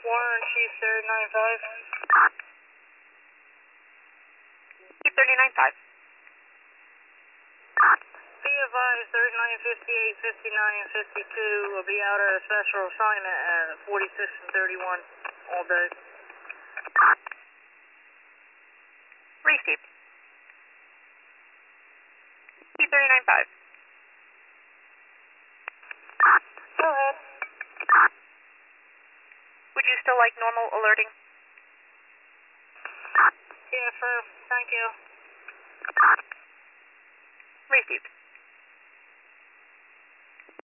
Warren, Chief 3095. Chief 3095. Be advised, 3958, 59, and 52 will be out at a special assignment at 46 and 31 all day. Received. Chief 3095. Go ahead. Would you still like normal alerting? Yeah, firm. Thank you. Received.